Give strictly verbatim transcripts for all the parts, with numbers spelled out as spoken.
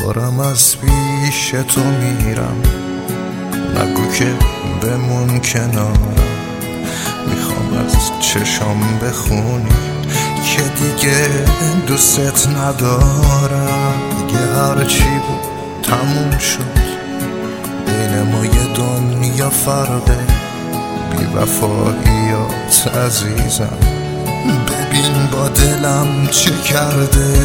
دارم از پیش تو میرم، نگو که بمون کنارم. میخوام از چشام بخونی که دیگه دوست ندارم. اگه هرچی بود تموم شد، بین ما یه دنیا فرقه. بی وفاییات عزیزم، ببین با دلم چه کرده.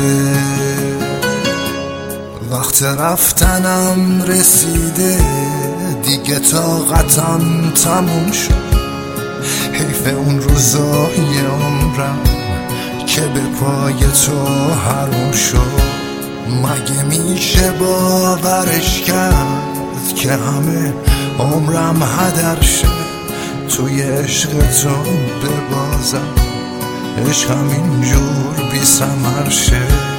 وقت رفتنم رسیده، دیگه طاقتم تموم شد. حیف اون روزای عمرم که به پای تو حروم شد. مگه میشه باورش کرد که همه عمرم هدر شد توی عشق تو ببازم. عشقم اینجور بی ثمر شه.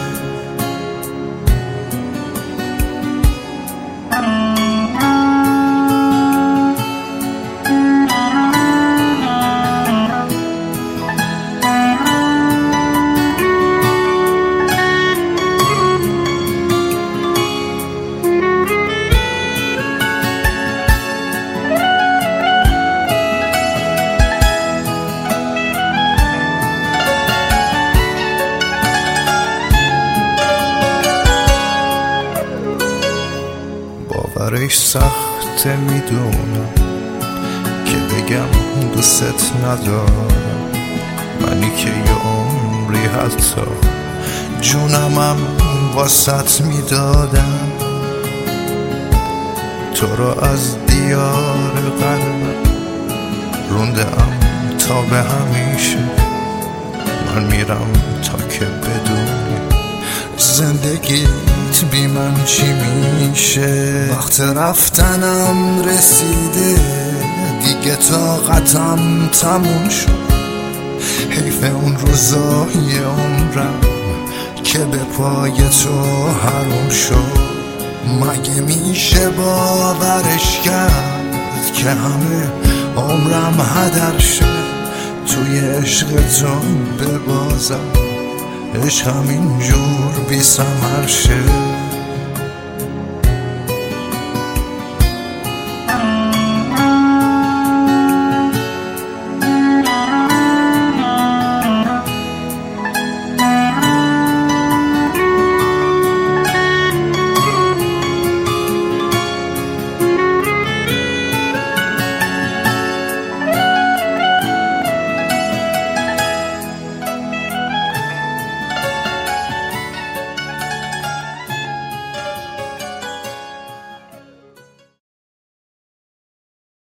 باورش سخته میدونم که بگم دوست ندارم. منی که یه عمری حتی جونمم واسط میدادم. تو رو از دیار قلبم روندم تا به همیشه. من میرم تا که بدونی زندگیت بی من چی میشه. وقت رفتنم رسیده، دیگه طاقتم تموم شد. حیف اون روزای عمرم که به پای تو حروم شد. مگه میشه باورش کرد که همه عمرم هدر شد توی عشق تو ببازم. عشقم اینجور بی ثمر شه.